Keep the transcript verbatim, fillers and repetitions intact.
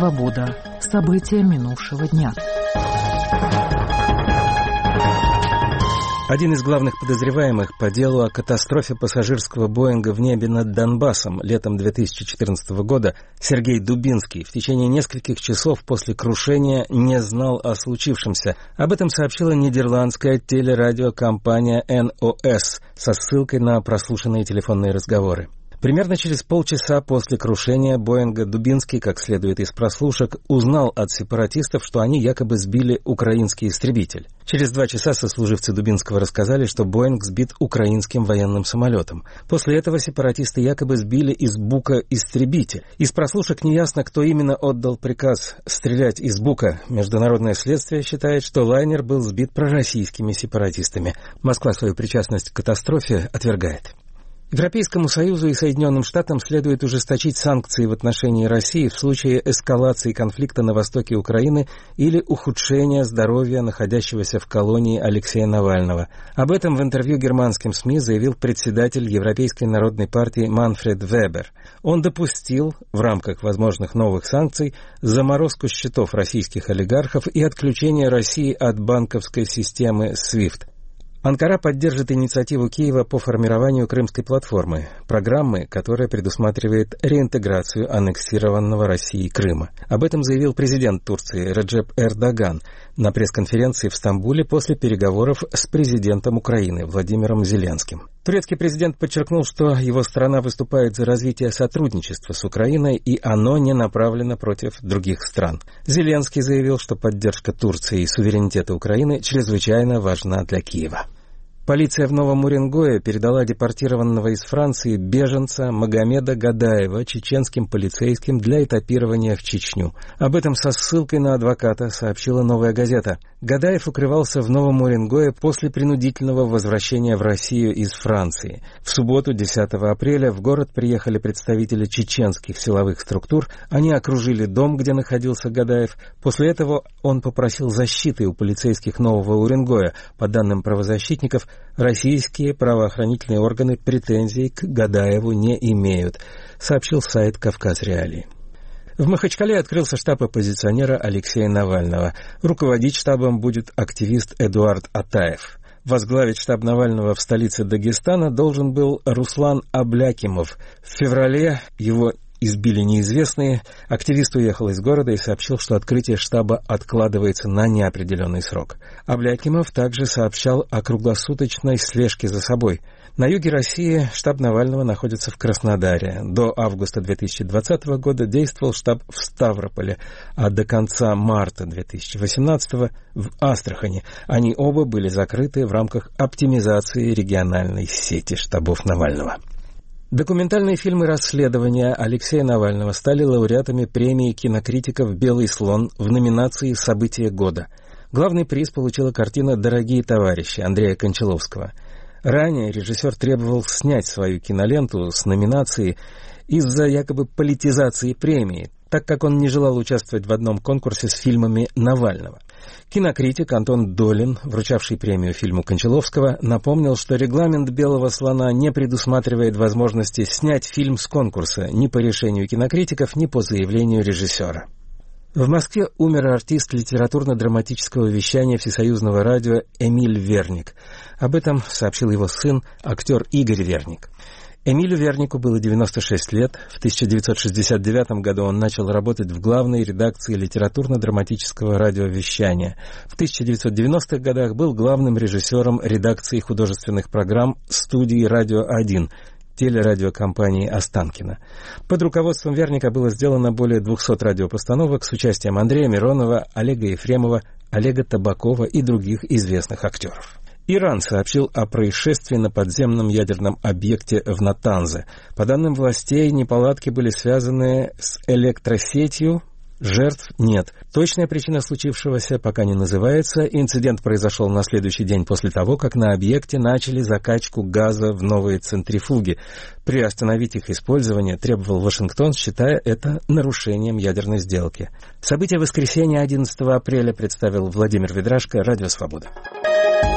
«Свобода». События минувшего дня. Один из главных подозреваемых по делу о катастрофе пассажирского «Боинга» в небе над Донбассом летом две тысячи четырнадцатого года, Сергей Дубинский, в течение нескольких часов после крушения не знал о случившемся. Об этом сообщила нидерландская телерадиокомпания эн о эс со ссылкой на прослушанные телефонные разговоры. Примерно через полчаса после крушения «Боинга» Дубинский, как следует из прослушек, узнал от сепаратистов, что они якобы сбили украинский истребитель. Через два часа сослуживцы Дубинского рассказали, что «Боинг» сбит украинским военным самолетом. После этого сепаратисты якобы сбили из Бука истребитель. Из прослушек неясно, кто именно отдал приказ стрелять из Бука. Международное следствие считает, что лайнер был сбит пророссийскими сепаратистами. Москва свою причастность к катастрофе отвергает. Европейскому Союзу и Соединенным Штатам следует ужесточить санкции в отношении России в случае эскалации конфликта на востоке Украины или ухудшения здоровья находящегося в колонии Алексея Навального. Об этом в интервью германским СМИ заявил председатель Европейской народной партии Манфред Вебер. Он допустил, в рамках возможных новых санкций, заморозку счетов российских олигархов и отключение России от банковской системы свифт. Анкара поддержит инициативу Киева по формированию Крымской платформы, программы, которая предусматривает реинтеграцию аннексированного Россией Крыма. Об этом заявил президент Турции Реджеп Эрдоган на пресс-конференции в Стамбуле после переговоров с президентом Украины Владимиром Зеленским. Турецкий президент подчеркнул, что его страна выступает за развитие сотрудничества с Украиной, и оно не направлено против других стран. Зеленский заявил, что поддержка Турции и суверенитета Украины чрезвычайно важна для Киева. Полиция в Новом Уренгое передала депортированного из Франции беженца Магомеда Гадаева чеченским полицейским для этапирования в Чечню. Об этом со ссылкой на адвоката сообщила «Новая газета». Гадаев укрывался в Новом Уренгое после принудительного возвращения в Россию из Франции. В субботу, десятого апреля, в город приехали представители чеченских силовых структур. Они окружили дом, где находился Гадаев. После этого он попросил защиты у полицейских Нового Уренгоя. По данным правозащитников, российские правоохранительные органы претензий к Гадаеву не имеют, сообщил сайт «Кавказ Реалии». В Махачкале открылся штаб оппозиционера Алексея Навального. Руководить штабом будет активист Эдуард Атаев. Возглавить штаб Навального в столице Дагестана должен был Руслан Аблякимов. В феврале его избили неизвестные. Активист уехал из города и сообщил, что открытие штаба откладывается на неопределенный срок. Аблякимов также сообщал о круглосуточной слежке за собой. На юге России штаб Навального находится в Краснодаре. До августа две тысячи двадцатого года действовал штаб в Ставрополе, а до конца марта две тысячи восемнадцатого в Астрахани. Они оба были закрыты в рамках оптимизации региональной сети штабов Навального. Документальные фильмы расследования Алексея Навального стали лауреатами премии кинокритиков «Белый слон» в номинации «События года». Главный приз получила картина «Дорогие товарищи» Андрея Кончаловского. Ранее режиссер требовал снять свою киноленту с номинации из-за якобы политизации премии, так как он не желал участвовать в одном конкурсе с фильмами Навального. Кинокритик Антон Долин, вручавший премию фильму Кончаловского, напомнил, что регламент «Белого слона» не предусматривает возможности снять фильм с конкурса ни по решению кинокритиков, ни по заявлению режиссера. В Москве умер артист литературно-драматического вещания Всесоюзного радио Эмиль Верник. Об этом сообщил его сын, актер Игорь Верник. Эмилю Вернику было девяносто шесть лет. В тысяча девятьсот шестьдесят девятом году он начал работать в главной редакции литературно-драматического радиовещания. В тысяча девятьсот девяностых годах был главным режиссером редакции художественных программ студии «Радио один», телерадиокомпании Останкино. Под руководством Верника было сделано более двухсот радиопостановок с участием Андрея Миронова, Олега Ефремова, Олега Табакова и других известных актеров. Иран сообщил о происшествии на подземном ядерном объекте в Натанзе. По данным властей, неполадки были связаны с электросетью. Жертв нет. Точная причина случившегося пока не называется. Инцидент произошел на следующий день после того, как на объекте начали закачку газа в новые центрифуги. Приостановить их использование требовал Вашингтон, считая это нарушением ядерной сделки. События воскресенья одиннадцатого апреля представил Владимир Ведрашко, Радио Свобода.